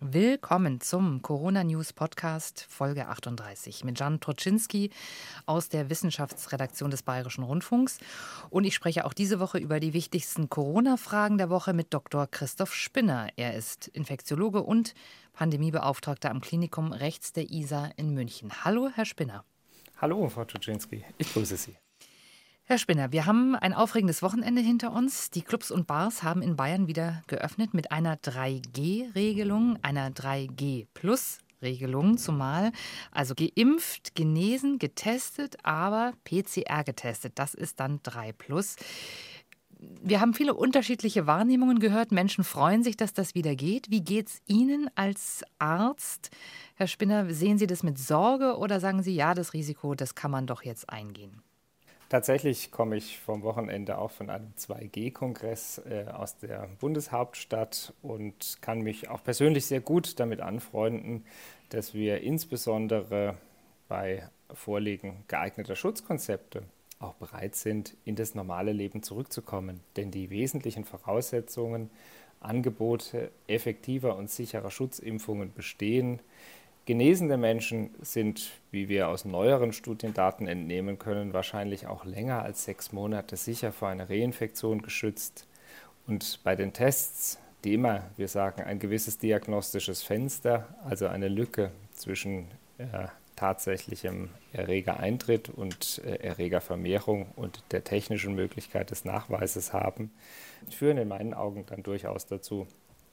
Willkommen zum Corona-News-Podcast Folge 38 mit Jan Troczynski aus der Wissenschaftsredaktion des Bayerischen Rundfunks. Und ich spreche auch diese Woche über die wichtigsten Corona-Fragen der Woche mit Dr. Christoph Spinner. Er ist Infektiologe und Pandemiebeauftragter am Klinikum rechts der Isar in München. Hallo, Herr Spinner. Hallo, Frau Troczynski. Ich grüße Sie. Herr Spinner, wir haben ein aufregendes Wochenende hinter uns. Die Clubs und Bars haben in Bayern wieder geöffnet mit einer 3G-Regelung, einer 3G-Plus-Regelung zumal. Also geimpft, genesen, getestet, aber PCR getestet. Das ist dann 3+. Wir haben viele unterschiedliche Wahrnehmungen gehört. Menschen freuen sich, dass das wieder geht. Wie geht es Ihnen als Arzt? Herr Spinner, sehen Sie das mit Sorge oder sagen Sie, ja, das Risiko, das kann man doch jetzt eingehen? Tatsächlich komme ich vom Wochenende auch von einem 2G-Kongress aus der Bundeshauptstadt und kann mich auch persönlich sehr gut damit anfreunden, dass wir insbesondere bei Vorliegen geeigneter Schutzkonzepte auch bereit sind, in das normale Leben zurückzukommen. Denn die wesentlichen Voraussetzungen, Angebote effektiver und sicherer Schutzimpfungen bestehen. Genesene Menschen sind, wie wir aus neueren Studiendaten entnehmen können, wahrscheinlich auch länger als 6 Monate sicher vor einer Reinfektion geschützt. Und bei den Tests, die immer, wir sagen, ein gewisses diagnostisches Fenster, also eine Lücke zwischen tatsächlichem Erregereintritt und Erregervermehrung und der technischen Möglichkeit des Nachweises haben, führen in meinen Augen dann durchaus dazu,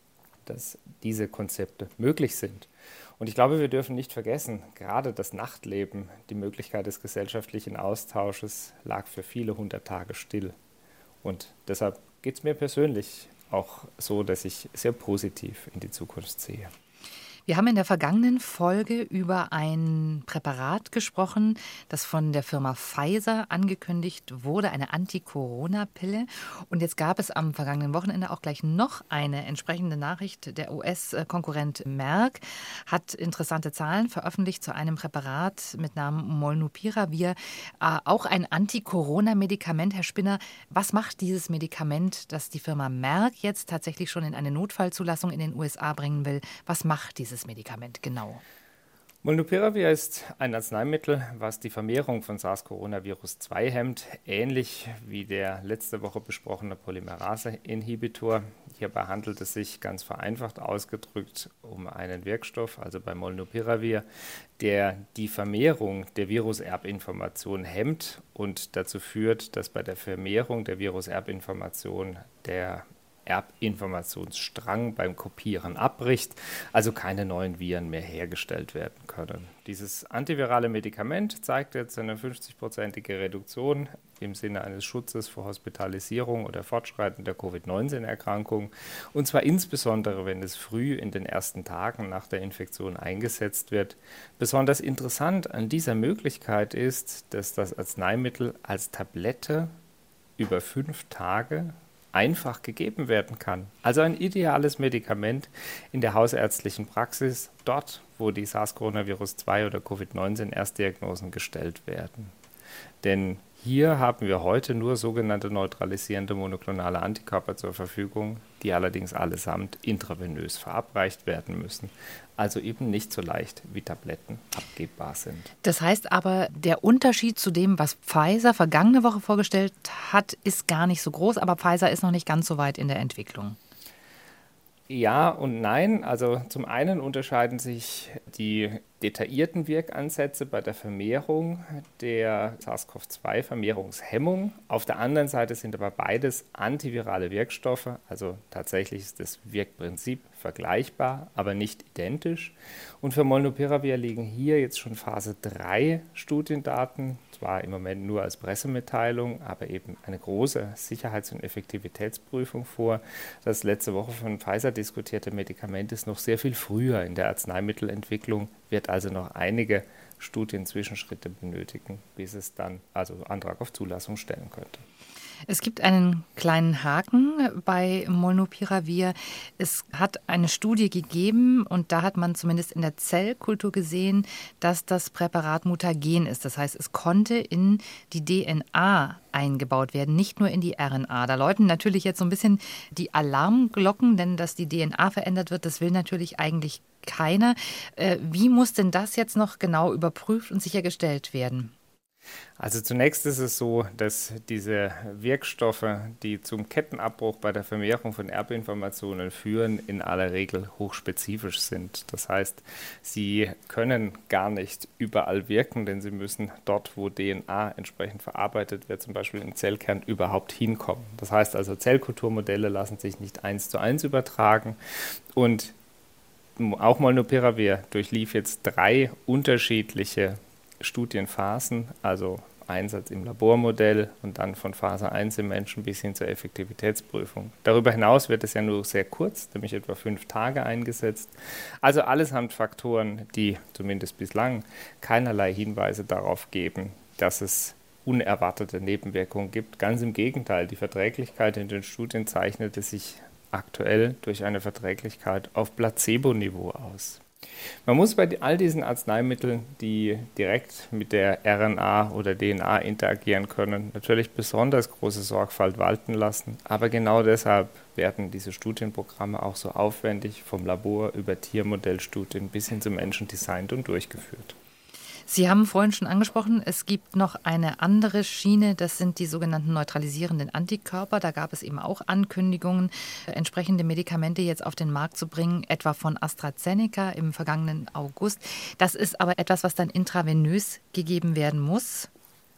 dass diese Konzepte möglich sind. Und ich glaube, wir dürfen nicht vergessen, gerade das Nachtleben, die Möglichkeit des gesellschaftlichen Austausches lag für viele 100 Tage still. Und deshalb geht es mir persönlich auch so, dass ich sehr positiv in die Zukunft sehe. Wir haben in der vergangenen Folge über ein Präparat gesprochen, das von der Firma Pfizer angekündigt wurde, eine Anti-Corona-Pille. Und jetzt gab es am vergangenen Wochenende auch gleich noch eine entsprechende Nachricht. Der US-Konkurrent Merck hat interessante Zahlen veröffentlicht zu einem Präparat mit Namen Molnupiravir, auch ein Anti-Corona-Medikament. Herr Spinner, was macht dieses Medikament, das die Firma Merck jetzt tatsächlich schon in eine Notfallzulassung in den USA bringen will? Was macht dieses Medikament genau? Molnupiravir ist ein Arzneimittel, was die Vermehrung von SARS-CoV-2 hemmt, ähnlich wie der letzte Woche besprochene Polymerase-Inhibitor. Hierbei handelt es sich ganz vereinfacht ausgedrückt um einen Wirkstoff, also bei Molnupiravir, der die Vermehrung der Viruserbinformation hemmt und dazu führt, dass bei der Vermehrung der Viruserbinformation der Erbinformationsstrang beim Kopieren abbricht, also keine neuen Viren mehr hergestellt werden können. Dieses antivirale Medikament zeigt jetzt eine 50-prozentige Reduktion im Sinne eines Schutzes vor Hospitalisierung oder fortschreitender Covid-19-Erkrankung, und zwar insbesondere, wenn es früh in den ersten Tagen nach der Infektion eingesetzt wird. Besonders interessant an dieser Möglichkeit ist, dass das Arzneimittel als Tablette über 5 Tage einfach gegeben werden kann. Also ein ideales Medikament in der hausärztlichen Praxis, dort, wo die SARS-CoV-2 oder Covid-19-Erstdiagnosen gestellt werden. Denn hier haben wir heute nur sogenannte neutralisierende monoklonale Antikörper zur Verfügung, die allerdings allesamt intravenös verabreicht werden müssen. Also eben nicht so leicht wie Tabletten abgebbar sind. Das heißt aber, der Unterschied zu dem, was Pfizer vergangene Woche vorgestellt hat, ist gar nicht so groß, aber Pfizer ist noch nicht ganz so weit in der Entwicklung. Ja und nein. Also zum einen unterscheiden sich die detaillierten Wirkansätze bei der Vermehrung der SARS-CoV-2-Vermehrungshemmung. Auf der anderen Seite sind aber beides antivirale Wirkstoffe, also tatsächlich ist das Wirkprinzip vergleichbar, aber nicht identisch. Und für Molnupiravir liegen hier jetzt schon Phase 3 Studiendaten, zwar im Moment nur als Pressemitteilung, aber eben eine große Sicherheits- und Effektivitätsprüfung vor. Das letzte Woche von Pfizer diskutierte Medikament ist noch sehr viel früher in der Arzneimittelentwicklung, wird also noch einige Studienzwischenschritte benötigen, bis es dann also Antrag auf Zulassung stellen könnte. Es gibt einen kleinen Haken bei Molnupiravir. Es hat eine Studie gegeben und da hat man zumindest in der Zellkultur gesehen, dass das Präparat mutagen ist. Das heißt, es konnte in die DNA eingebaut werden, nicht nur in die RNA. Da läuten natürlich jetzt so ein bisschen die Alarmglocken, denn dass die DNA verändert wird, das will natürlich eigentlich keiner. Wie muss denn das jetzt noch genau überprüft und sichergestellt werden? Also zunächst ist es so, dass diese Wirkstoffe, die zum Kettenabbruch bei der Vermehrung von Erbinformationen führen, in aller Regel hochspezifisch sind. Das heißt, sie können gar nicht überall wirken, denn sie müssen dort, wo DNA entsprechend verarbeitet wird, zum Beispiel im Zellkern, überhaupt hinkommen. Das heißt also, Zellkulturmodelle lassen sich nicht 1:1 übertragen und auch Molnupiravir durchlief jetzt 3 unterschiedliche Studienphasen, also Einsatz im Labormodell und dann von Phase 1 im Menschen bis hin zur Effektivitätsprüfung. Darüber hinaus wird es ja nur sehr kurz, nämlich etwa 5 Tage eingesetzt. Also allesamt Faktoren, die zumindest bislang keinerlei Hinweise darauf geben, dass es unerwartete Nebenwirkungen gibt. Ganz im Gegenteil, die Verträglichkeit in den Studien zeichnete sich aktuell durch eine Verträglichkeit auf Placebo-Niveau aus. Man muss bei all diesen Arzneimitteln, die direkt mit der RNA oder DNA interagieren können, natürlich besonders große Sorgfalt walten lassen. Aber genau deshalb werden diese Studienprogramme auch so aufwendig vom Labor über Tiermodellstudien bis hin zum Menschen designt und durchgeführt. Sie haben vorhin schon angesprochen, es gibt noch eine andere Schiene, das sind die sogenannten neutralisierenden Antikörper. Da gab es eben auch Ankündigungen, entsprechende Medikamente jetzt auf den Markt zu bringen, etwa von AstraZeneca im vergangenen August. Das ist aber etwas, was dann intravenös gegeben werden muss.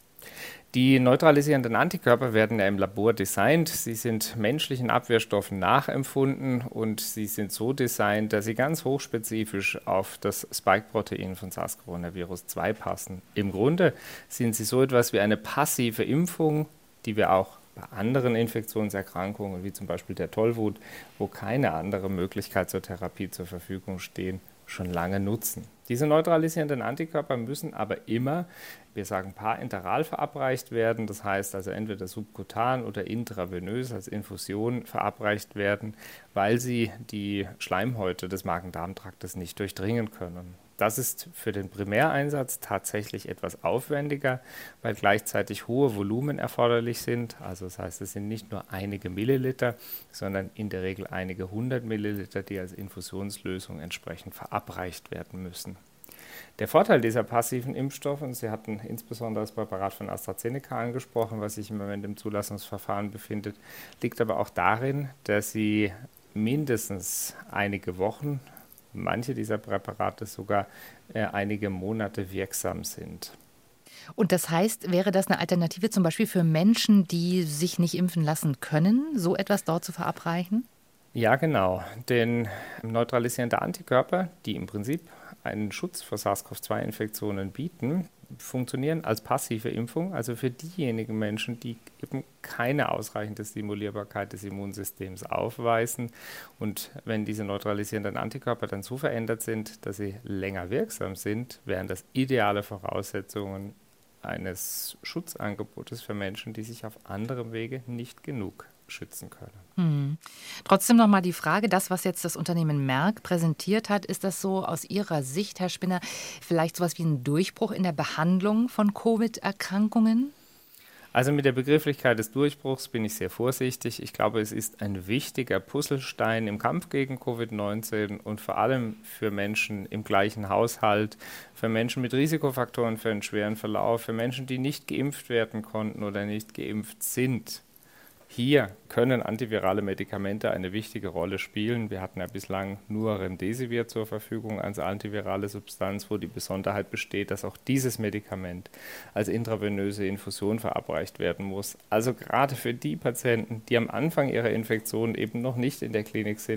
Die neutralisierenden Antikörper werden ja im Labor designt. Sie sind menschlichen Abwehrstoffen nachempfunden und sie sind so designt, dass sie ganz hochspezifisch auf das Spike-Protein von SARS-CoV-2 passen. Im Grunde sind sie so etwas wie eine passive Impfung, die wir auch bei anderen Infektionserkrankungen, wie zum Beispiel der Tollwut, wo keine andere Möglichkeit zur Therapie zur Verfügung stehen, schon lange nutzen. Diese neutralisierenden Antikörper müssen aber immer, wir sagen parenteral, verabreicht werden. Das heißt also entweder subkutan oder intravenös als Infusion verabreicht werden, weil sie die Schleimhäute des Magen-Darm-Traktes nicht durchdringen können. Das ist für den Primäreinsatz tatsächlich etwas aufwendiger, weil gleichzeitig hohe Volumen erforderlich sind. Also das heißt, es sind nicht nur einige Milliliter, sondern in der Regel einige 100 Milliliter, die als Infusionslösung entsprechend verabreicht werden müssen. Der Vorteil dieser passiven Impfstoffe, und Sie hatten insbesondere das Präparat von AstraZeneca angesprochen, was sich im Moment im Zulassungsverfahren befindet, liegt aber auch darin, dass sie mindestens einige Wochen, manche dieser Präparate sogar einige Monate wirksam sind. Und das heißt, wäre das eine Alternative zum Beispiel für Menschen, die sich nicht impfen lassen können, so etwas dort zu verabreichen? Ja, genau. Denn neutralisierende Antikörper, die im Prinzip einen Schutz vor SARS-CoV-2-Infektionen bieten, funktionieren als passive Impfung, also für diejenigen Menschen, die eben keine ausreichende Stimulierbarkeit des Immunsystems aufweisen. Und wenn diese neutralisierenden Antikörper dann so verändert sind, dass sie länger wirksam sind, wären das ideale Voraussetzungen eines Schutzangebotes für Menschen, die sich auf anderem Wege nicht genug schützen können. Trotzdem noch mal die Frage, das, was jetzt das Unternehmen Merck präsentiert hat, ist das so aus Ihrer Sicht, Herr Spinner, vielleicht sowas wie ein Durchbruch in der Behandlung von Covid-Erkrankungen? Also mit der Begrifflichkeit des Durchbruchs bin ich sehr vorsichtig. Ich glaube, es ist ein wichtiger Puzzlestein im Kampf gegen Covid-19 und vor allem für Menschen im gleichen Haushalt, für Menschen mit Risikofaktoren für einen schweren Verlauf, für Menschen, die nicht geimpft werden konnten oder nicht geimpft sind. Hier können antivirale Medikamente eine wichtige Rolle spielen. Wir hatten ja bislang nur Remdesivir zur Verfügung als antivirale Substanz, wo die Besonderheit besteht, dass auch dieses Medikament als intravenöse Infusion verabreicht werden muss. Also gerade für die Patienten, die am Anfang ihrer Infektion eben noch nicht in der Klinik sind,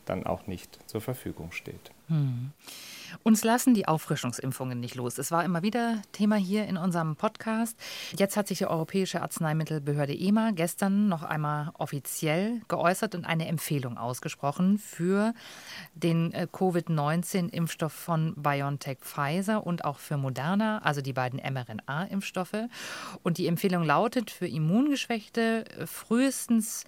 dann auch nicht zur Verfügung steht. Uns lassen die Auffrischungsimpfungen nicht los. Es war immer wieder Thema hier in unserem Podcast. Jetzt hat sich die Europäische Arzneimittelbehörde EMA gestern noch einmal offiziell geäußert und eine Empfehlung ausgesprochen für den Covid-19-Impfstoff von BioNTech Pfizer und auch für Moderna, also die beiden mRNA-Impfstoffe. Und die Empfehlung lautet, für Immungeschwächte frühestens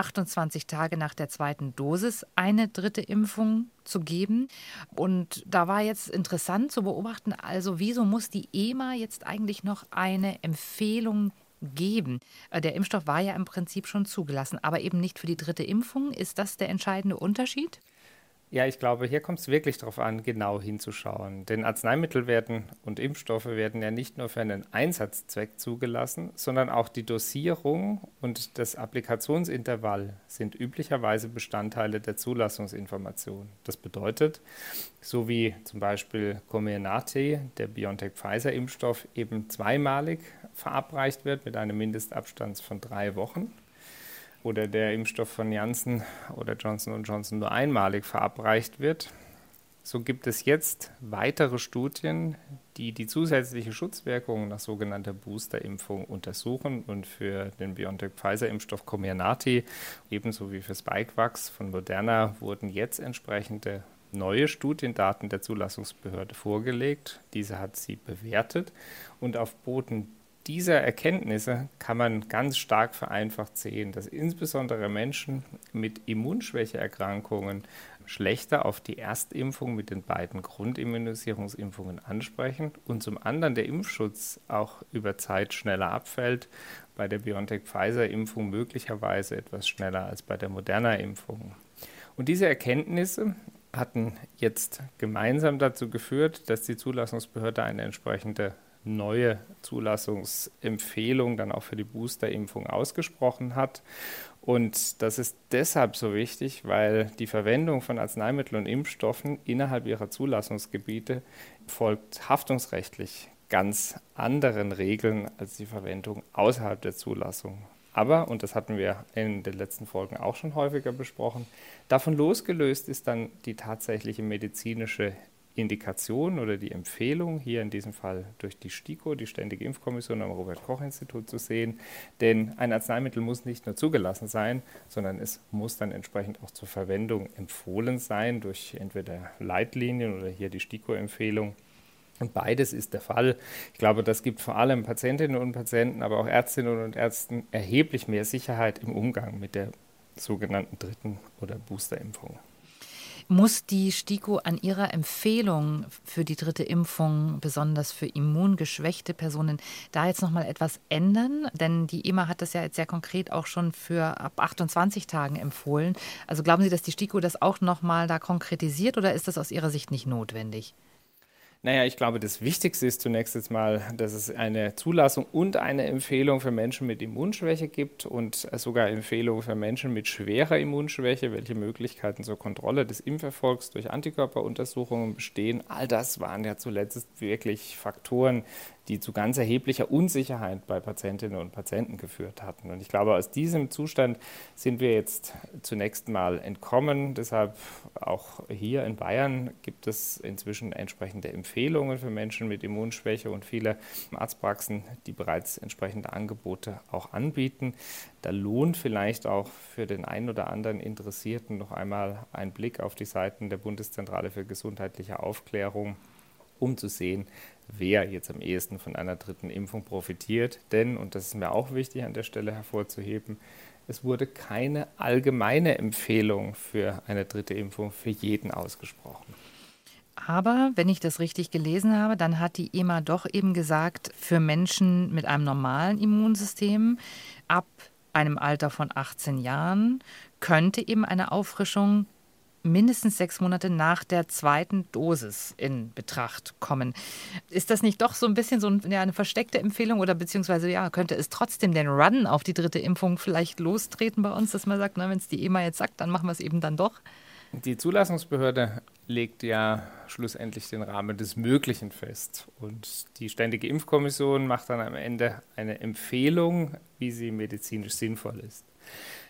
28 Tage nach der zweiten Dosis eine dritte Impfung zu geben. Und da war jetzt interessant zu beobachten, also wieso muss die EMA jetzt eigentlich noch eine Empfehlung geben? Der Impfstoff war ja im Prinzip schon zugelassen, aber eben nicht für die dritte Impfung. Ist das der entscheidende Unterschied? Ja, ich glaube, hier kommt es wirklich darauf an, genau hinzuschauen. Denn Arzneimittel und Impfstoffe werden ja nicht nur für einen Einsatzzweck zugelassen, sondern auch die Dosierung und das Applikationsintervall sind üblicherweise Bestandteile der Zulassungsinformation. Das bedeutet, so wie zum Beispiel Comirnaty, der BioNTech-Pfizer-Impfstoff, eben zweimalig verabreicht wird mit einem Mindestabstand von 3 Wochen, oder der Impfstoff von Janssen oder Johnson & Johnson nur einmalig verabreicht wird. So gibt es jetzt weitere Studien, die die zusätzliche Schutzwirkung nach sogenannter Boosterimpfung untersuchen. Und für den BioNTech-Pfizer-Impfstoff Comirnaty, ebenso wie für Spikevax von Moderna, wurden jetzt entsprechende neue Studiendaten der Zulassungsbehörde vorgelegt. Diese hat sie bewertet und auf Boden dieser Erkenntnisse kann man ganz stark vereinfacht sehen, dass insbesondere Menschen mit Immunschwächeerkrankungen schlechter auf die Erstimpfung mit den beiden Grundimmunisierungsimpfungen ansprechen und zum anderen der Impfschutz auch über Zeit schneller abfällt, bei der BioNTech-Pfizer-Impfung möglicherweise etwas schneller als bei der Moderna-Impfung. Und diese Erkenntnisse hatten jetzt gemeinsam dazu geführt, dass die Zulassungsbehörde eine entsprechende neue Zulassungsempfehlung dann auch für die Boosterimpfung ausgesprochen hat. Und das ist deshalb so wichtig, weil die Verwendung von Arzneimitteln und Impfstoffen innerhalb ihrer Zulassungsgebiete folgt haftungsrechtlich ganz anderen Regeln als die Verwendung außerhalb der Zulassung. Aber, und das hatten wir in den letzten Folgen auch schon häufiger besprochen, davon losgelöst ist dann die tatsächliche medizinische Indikation oder die Empfehlung, hier in diesem Fall durch die STIKO, die Ständige Impfkommission am Robert-Koch-Institut, zu sehen. Denn ein Arzneimittel muss nicht nur zugelassen sein, sondern es muss dann entsprechend auch zur Verwendung empfohlen sein durch entweder Leitlinien oder hier die STIKO-Empfehlung. Und beides ist der Fall. Ich glaube, das gibt vor allem Patientinnen und Patienten, aber auch Ärztinnen und Ärzten erheblich mehr Sicherheit im Umgang mit der sogenannten dritten oder Boosterimpfung. Muss die STIKO an ihrer Empfehlung für die dritte Impfung, besonders für immungeschwächte Personen, da jetzt noch mal etwas ändern? Denn die EMA hat das ja jetzt sehr konkret auch schon für ab 28 Tagen empfohlen. Also glauben Sie, dass die STIKO das auch noch mal da konkretisiert oder ist das aus Ihrer Sicht nicht notwendig? Naja, ich glaube, das Wichtigste ist zunächst jetzt mal, dass es eine Zulassung und eine Empfehlung für Menschen mit Immunschwäche gibt und sogar Empfehlungen für Menschen mit schwerer Immunschwäche, welche Möglichkeiten zur Kontrolle des Impferfolgs durch Antikörperuntersuchungen bestehen. All das waren ja zuletzt wirklich Faktoren, die zu ganz erheblicher Unsicherheit bei Patientinnen und Patienten geführt hatten. Und ich glaube, aus diesem Zustand sind wir jetzt zunächst mal entkommen. Deshalb auch hier in Bayern gibt es inzwischen entsprechende Empfehlungen für Menschen mit Immunschwäche und viele Arztpraxen, die bereits entsprechende Angebote auch anbieten. Da lohnt vielleicht auch für den einen oder anderen Interessierten noch einmal ein Blick auf die Seiten der Bundeszentrale für gesundheitliche Aufklärung, um zu sehen, wer jetzt am ehesten von einer dritten Impfung profitiert. Denn, und das ist mir auch wichtig an der Stelle hervorzuheben, es wurde keine allgemeine Empfehlung für eine dritte Impfung für jeden ausgesprochen. Aber wenn ich das richtig gelesen habe, dann hat die EMA doch eben gesagt, für Menschen mit einem normalen Immunsystem ab einem Alter von 18 Jahren könnte eben eine Auffrischung mindestens 6 Monate nach der zweiten Dosis in Betracht kommen. Ist das nicht doch so ein bisschen eine versteckte Empfehlung oder beziehungsweise könnte es trotzdem den Run auf die dritte Impfung vielleicht lostreten bei uns, dass man sagt, wenn es die EMA jetzt sagt, dann machen wir es eben dann doch? Die Zulassungsbehörde legt ja schlussendlich den Rahmen des Möglichen fest. Und die Ständige Impfkommission macht dann am Ende eine Empfehlung, wie sie medizinisch sinnvoll ist.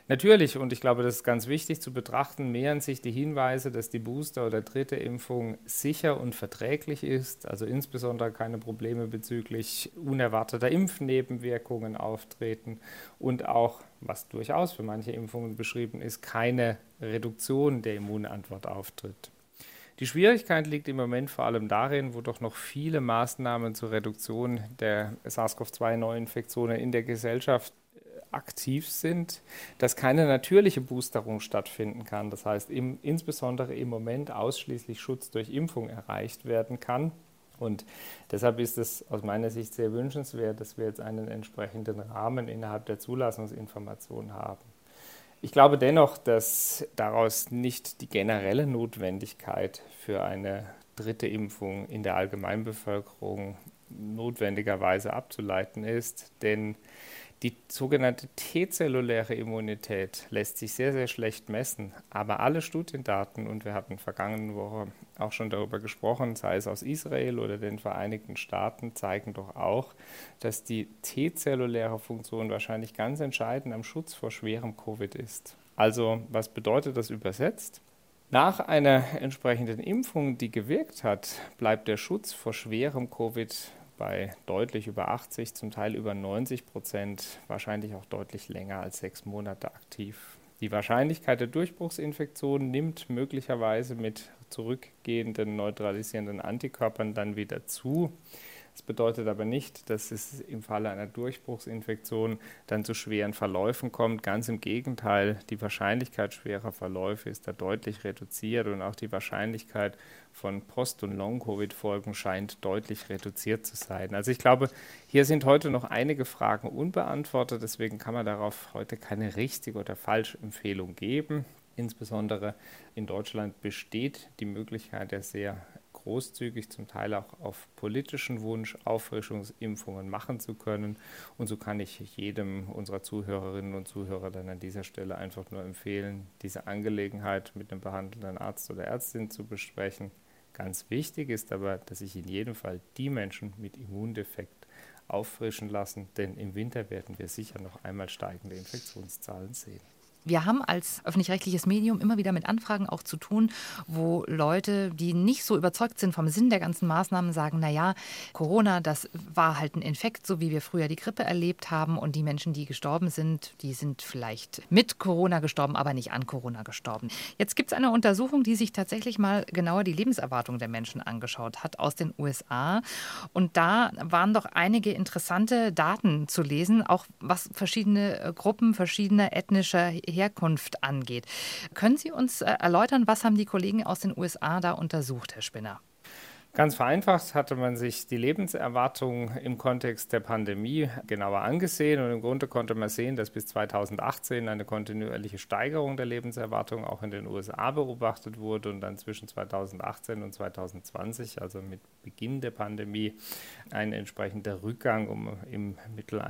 Natürlich, und ich glaube, das ist ganz wichtig zu betrachten, mehren sich die Hinweise, dass die Booster- oder dritte Impfung sicher und verträglich ist, also insbesondere keine Probleme bezüglich unerwarteter Impfnebenwirkungen auftreten und auch, was durchaus für manche Impfungen beschrieben ist, keine Reduktion der Immunantwort auftritt. Die Schwierigkeit liegt im Moment vor allem darin, wo doch noch viele Maßnahmen zur Reduktion der SARS-CoV-2-Neuinfektionen in der Gesellschaft aktiv sind, dass keine natürliche Boosterung stattfinden kann. Das heißt, insbesondere im Moment ausschließlich Schutz durch Impfung erreicht werden kann. Und deshalb ist es aus meiner Sicht sehr wünschenswert, dass wir jetzt einen entsprechenden Rahmen innerhalb der Zulassungsinformation haben. Ich glaube dennoch, dass daraus nicht die generelle Notwendigkeit für eine dritte Impfung in der Allgemeinbevölkerung notwendigerweise abzuleiten ist, denn die sogenannte T-zelluläre Immunität lässt sich sehr, sehr schlecht messen, aber alle Studiendaten, und wir hatten vergangene Woche auch schon darüber gesprochen, sei es aus Israel oder den Vereinigten Staaten, zeigen doch auch, dass die T-zelluläre Funktion wahrscheinlich ganz entscheidend am Schutz vor schwerem Covid ist. Also, was bedeutet das übersetzt? Nach einer entsprechenden Impfung, die gewirkt hat, bleibt der Schutz vor schwerem Covid bei deutlich über 80, zum Teil über 90%, wahrscheinlich auch deutlich länger als 6 Monate aktiv. Die Wahrscheinlichkeit der Durchbruchsinfektion nimmt möglicherweise mit zurückgehenden neutralisierenden Antikörpern dann wieder zu. Das bedeutet aber nicht, dass es im Falle einer Durchbruchsinfektion dann zu schweren Verläufen kommt. Ganz im Gegenteil, die Wahrscheinlichkeit schwerer Verläufe ist da deutlich reduziert und auch die Wahrscheinlichkeit von Post- und Long-Covid-Folgen scheint deutlich reduziert zu sein. Also ich glaube, hier sind heute noch einige Fragen unbeantwortet, deswegen kann man darauf heute keine richtige oder falsche Empfehlung geben. Insbesondere in Deutschland besteht die Möglichkeit der sehr großzügig, zum Teil auch auf politischen Wunsch, Auffrischungsimpfungen machen zu können. Und so kann ich jedem unserer Zuhörerinnen und Zuhörer dann an dieser Stelle einfach nur empfehlen, diese Angelegenheit mit einem behandelnden Arzt oder Ärztin zu besprechen. Ganz wichtig ist aber, dass sich in jedem Fall die Menschen mit Immundefekt auffrischen lassen, denn im Winter werden wir sicher noch einmal steigende Infektionszahlen sehen. Wir haben als öffentlich-rechtliches Medium immer wieder mit Anfragen auch zu tun, wo Leute, die nicht so überzeugt sind vom Sinn der ganzen Maßnahmen, sagen, naja, Corona, das war halt ein Infekt, so wie wir früher die Grippe erlebt haben. Und die Menschen, die gestorben sind, die sind vielleicht mit Corona gestorben, aber nicht an Corona gestorben. Jetzt gibt es eine Untersuchung, die sich tatsächlich mal genauer die Lebenserwartung der Menschen angeschaut hat aus den USA. Und da waren doch einige interessante Daten zu lesen, auch was verschiedene Gruppen, verschiedener ethnischer Herkunft angeht. Können Sie uns erläutern, was haben die Kollegen aus den USA da untersucht, Herr Spinner? Ganz vereinfacht hatte man sich die Lebenserwartung im Kontext der Pandemie genauer angesehen und im Grunde konnte man sehen, dass bis 2018 eine kontinuierliche Steigerung der Lebenserwartung auch in den USA beobachtet wurde und dann zwischen 2018 und 2020, also mit Beginn der Pandemie, ein entsprechender Rückgang um im Mittel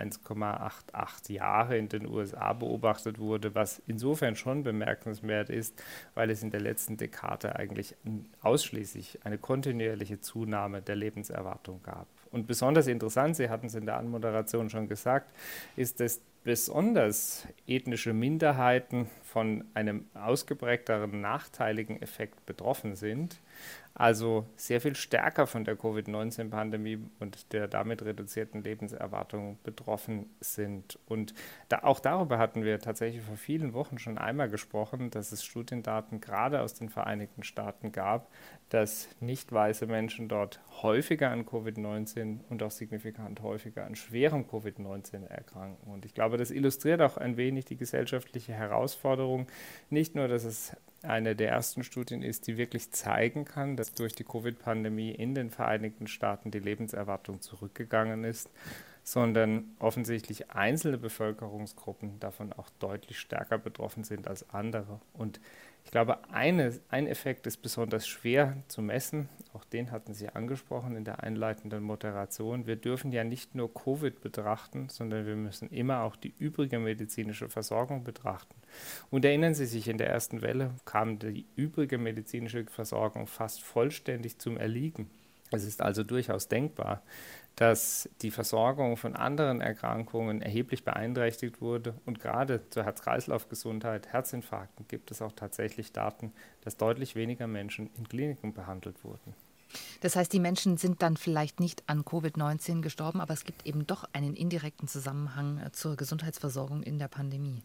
1,88 Jahre in den USA beobachtet wurde, was insofern schon bemerkenswert ist, weil es in der letzten Dekade eigentlich ausschließlich eine kontinuierliche Zunahme der Lebenserwartung gab. Und besonders interessant, Sie hatten es in der Anmoderation schon gesagt, ist, dass besonders ethnische Minderheiten von einem ausgeprägteren nachteiligen Effekt betroffen sind, also sehr viel stärker von der Covid-19-Pandemie und der damit reduzierten Lebenserwartung betroffen sind. Und auch darüber hatten wir tatsächlich vor vielen Wochen schon einmal gesprochen, dass es Studiendaten gerade aus den Vereinigten Staaten gab, dass nicht weiße Menschen dort häufiger an Covid-19 und auch signifikant häufiger an schwerem Covid-19 erkranken. Und ich glaube, das illustriert auch ein wenig die gesellschaftliche Herausforderung. Nicht nur, dass es eine der ersten Studien ist, die wirklich zeigen kann, dass durch die Covid-Pandemie in den Vereinigten Staaten die Lebenserwartung zurückgegangen ist, sondern offensichtlich einzelne Bevölkerungsgruppen davon auch deutlich stärker betroffen sind als andere. Und ich glaube, ein Effekt ist besonders schwer zu messen, auch den hatten Sie angesprochen in der einleitenden Moderation. Wir dürfen ja nicht nur Covid betrachten, sondern wir müssen immer auch die übrige medizinische Versorgung betrachten. Und erinnern Sie sich, in der ersten Welle kam die übrige medizinische Versorgung fast vollständig zum Erliegen. Es ist also durchaus denkbar, dass die Versorgung von anderen Erkrankungen erheblich beeinträchtigt wurde. Und gerade zur Herz-Kreislauf-Gesundheit, Herzinfarkten gibt es auch tatsächlich Daten, dass deutlich weniger Menschen in Kliniken behandelt wurden. Das heißt, die Menschen sind dann vielleicht nicht an Covid-19 gestorben, aber es gibt eben doch einen indirekten Zusammenhang zur Gesundheitsversorgung in der Pandemie.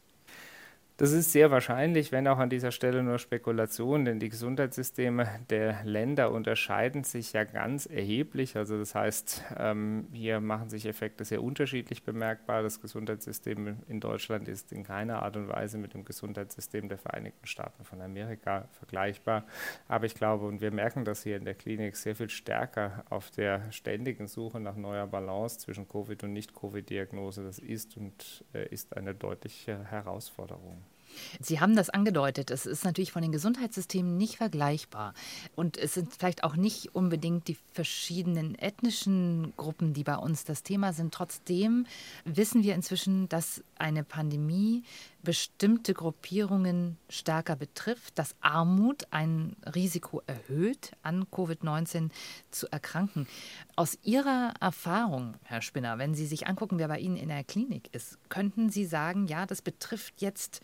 Das ist sehr wahrscheinlich, wenn auch an dieser Stelle nur Spekulation, denn die Gesundheitssysteme der Länder unterscheiden sich ja ganz erheblich. Also das heißt, hier machen sich Effekte sehr unterschiedlich bemerkbar. Das Gesundheitssystem in Deutschland ist in keiner Art und Weise mit dem Gesundheitssystem der Vereinigten Staaten von Amerika vergleichbar. Aber ich glaube, und wir merken das hier in der Klinik sehr viel stärker auf der ständigen Suche nach neuer Balance zwischen Covid- und Nicht-Covid-Diagnose. Das ist und ist eine deutliche Herausforderung. Sie haben das angedeutet. Es ist natürlich von den Gesundheitssystemen nicht vergleichbar. Und es sind vielleicht auch nicht unbedingt die verschiedenen ethnischen Gruppen, die bei uns das Thema sind. Trotzdem wissen wir inzwischen, dass eine Pandemie bestimmte Gruppierungen stärker betrifft, dass Armut ein Risiko erhöht, an Covid-19 zu erkranken. Aus Ihrer Erfahrung, Herr Spinner, wenn Sie sich angucken, wer bei Ihnen in der Klinik ist, könnten Sie sagen, ja, das betrifft jetzt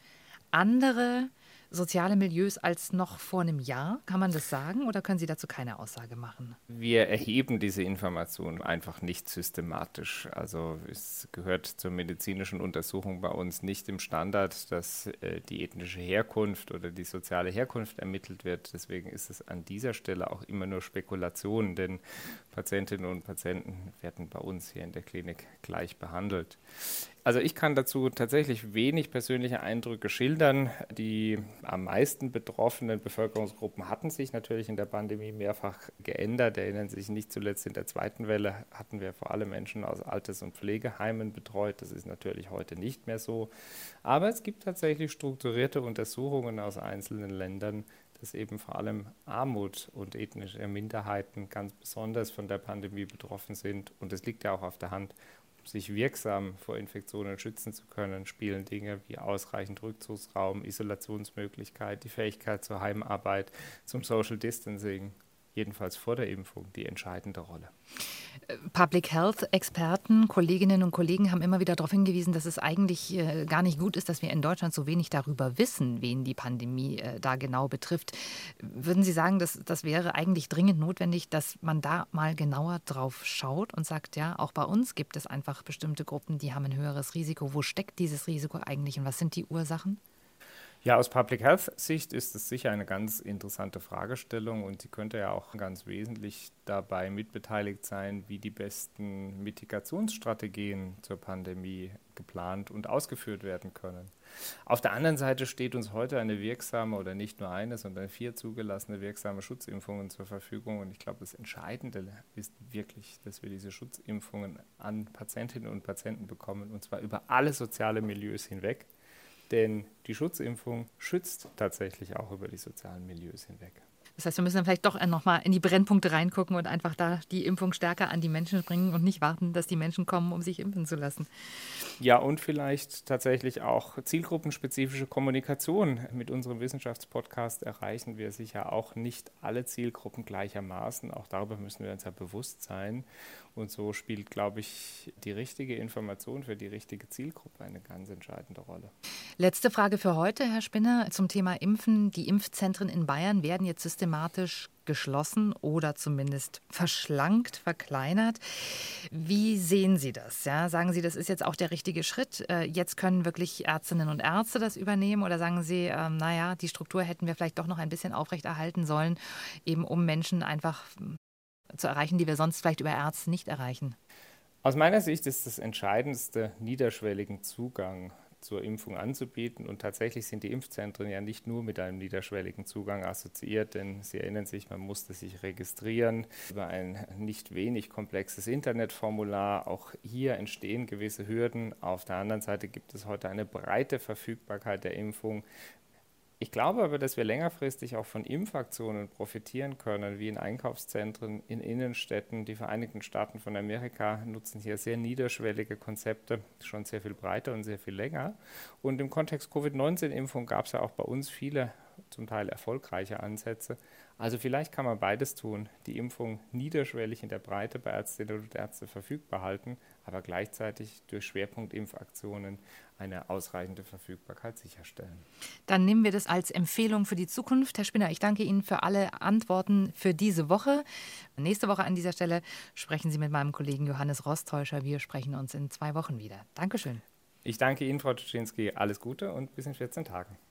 andere soziale Milieus als noch vor einem Jahr? Kann man das sagen oder können Sie dazu keine Aussage machen? Wir erheben diese Informationen einfach nicht systematisch. Also es gehört zur medizinischen Untersuchung bei uns nicht im Standard, dass die ethnische Herkunft oder die soziale Herkunft ermittelt wird. Deswegen ist es an dieser Stelle auch immer nur Spekulation, denn Patientinnen und Patienten werden bei uns hier in der Klinik gleich behandelt. Also ich kann dazu tatsächlich wenig persönliche Eindrücke schildern. Die am meisten betroffenen Bevölkerungsgruppen hatten sich natürlich in der Pandemie mehrfach geändert. Erinnern sich nicht zuletzt in der zweiten Welle hatten wir vor allem Menschen aus Alters- und Pflegeheimen betreut. Das ist natürlich heute nicht mehr so. Aber es gibt tatsächlich strukturierte Untersuchungen aus einzelnen Ländern, dass eben vor allem Armut und ethnische Minderheiten ganz besonders von der Pandemie betroffen sind. Und es liegt ja auch auf der Hand. Um sich wirksam vor Infektionen schützen zu können, spielen Dinge wie ausreichend Rückzugsraum, Isolationsmöglichkeit, die Fähigkeit zur Heimarbeit, zum Social Distancing, jedenfalls vor der Impfung, die entscheidende Rolle. Public Health-Experten, Kolleginnen und Kollegen haben immer wieder darauf hingewiesen, dass es eigentlich gar nicht gut ist, dass wir in Deutschland so wenig darüber wissen, wen die Pandemie da genau betrifft. Würden Sie sagen, dass das wäre eigentlich dringend notwendig, dass man da mal genauer drauf schaut und sagt, ja, auch bei uns gibt es einfach bestimmte Gruppen, die haben ein höheres Risiko. Wo steckt dieses Risiko eigentlich und was sind die Ursachen? Ja, aus Public Health Sicht ist es sicher eine ganz interessante Fragestellung und sie könnte ja auch ganz wesentlich dabei mitbeteiligt sein, wie die besten Mitigationsstrategien zur Pandemie geplant und ausgeführt werden können. Auf der anderen Seite steht uns heute eine wirksame oder nicht nur eine, sondern 4 zugelassene wirksame Schutzimpfungen zur Verfügung und ich glaube, das Entscheidende ist wirklich, dass wir diese Schutzimpfungen an Patientinnen und Patienten bekommen und zwar über alle soziale Milieus hinweg. Denn die Schutzimpfung schützt tatsächlich auch über die sozialen Milieus hinweg. Das heißt, wir müssen dann vielleicht doch nochmal in die Brennpunkte reingucken und einfach da die Impfung stärker an die Menschen bringen und nicht warten, dass die Menschen kommen, um sich impfen zu lassen. Ja, und vielleicht tatsächlich auch zielgruppenspezifische Kommunikation. Mit unserem Wissenschaftspodcast erreichen wir sicher auch nicht alle Zielgruppen gleichermaßen. Auch darüber müssen wir uns ja bewusst sein. Und so spielt, glaube ich, die richtige Information für die richtige Zielgruppe eine ganz entscheidende Rolle. Letzte Frage für heute, Herr Spinner, zum Thema Impfen. Die Impfzentren in Bayern werden jetzt systematisch geschlossen oder zumindest verschlankt, verkleinert. Wie sehen Sie das? Ja, sagen Sie, das ist jetzt auch der richtige Schritt? Jetzt können wirklich Ärztinnen und Ärzte das übernehmen? Oder sagen Sie, naja, die Struktur hätten wir vielleicht doch noch ein bisschen aufrechterhalten sollen, eben um Menschen einfach zu erreichen, die wir sonst vielleicht über Ärzte nicht erreichen? Aus meiner Sicht ist das Entscheidendste, niederschwelligen Zugang zur Impfung anzubieten. Und tatsächlich sind die Impfzentren ja nicht nur mit einem niederschwelligen Zugang assoziiert, denn Sie erinnern sich, man musste sich registrieren über ein nicht wenig komplexes Internetformular. Auch hier entstehen gewisse Hürden. Auf der anderen Seite gibt es heute eine breite Verfügbarkeit der Impfung. Ich glaube aber, dass wir längerfristig auch von Impfaktionen profitieren können, wie in Einkaufszentren, in Innenstädten. Die Vereinigten Staaten von Amerika nutzen hier sehr niederschwellige Konzepte, schon sehr viel breiter und sehr viel länger. Und im Kontext Covid-19-Impfung gab es ja auch bei uns viele, zum Teil erfolgreiche Ansätze. Also vielleicht kann man beides tun, die Impfung niederschwellig in der Breite bei Ärztinnen und Ärzten verfügbar halten, aber gleichzeitig durch Schwerpunktimpfaktionen eine ausreichende Verfügbarkeit sicherstellen. Dann nehmen wir das als Empfehlung für die Zukunft. Herr Spinner, ich danke Ihnen für alle Antworten für diese Woche. Nächste Woche an dieser Stelle sprechen Sie mit meinem Kollegen Johannes Rostäuscher. Wir sprechen uns in 2 Wochen wieder. Dankeschön. Ich danke Ihnen, Frau Tschinski. Alles Gute und bis in 14 Tagen.